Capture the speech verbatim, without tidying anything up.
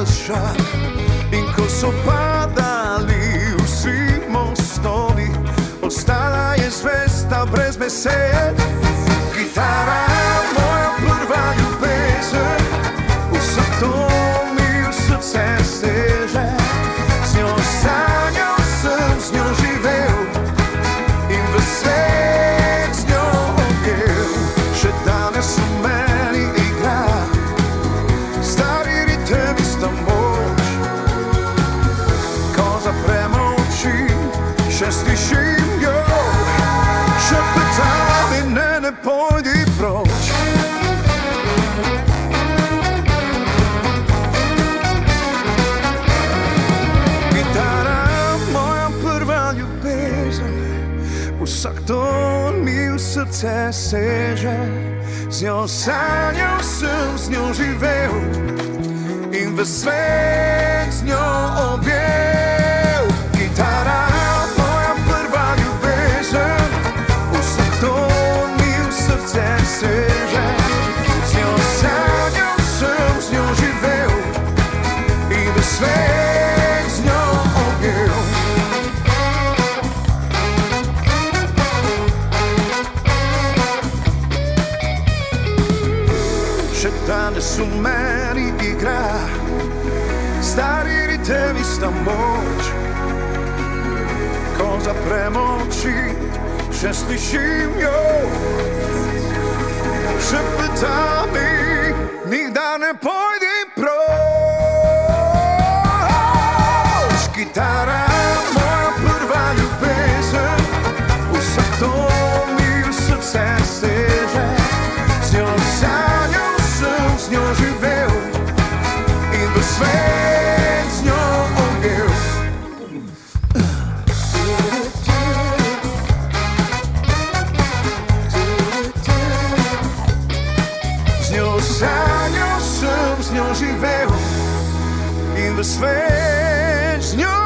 ves čas. In ko so padali vsi mostovi, ostala je zvesta brez besed. Kitara, moja prva ljubezen, vse to mi v srce seže. Z njo sanjal sem, z njo živel in v svet z njo odjel. Še danes v meni igra stari ritem, ista moč. Ko zaprem oči, še slišim jo, šepeta mi, ne, ne pojdi proč. Kitara, moja prva ljubezen, vsak ton mi v srce seže. Z njo sanjal sem, z njo živel in v svet z njo objel. Kitara, moja prva ljubezen, vsak ton mi v srce seže. Z njo sanjal sem, z njo živel in v svet z njo objel. Še danes v meni igra stari ritem, ista moč. Ko zaprem oči, še slišim jo, šepeta mi, nikdar ne pojdi proč. Kitara, moja prva ljubezen, vsak ton mi v srce seže. Z njo sanjal sem, z njo živel in v svet z njo odjel. Z njo sanjal sem, z njo živel in v svet z njo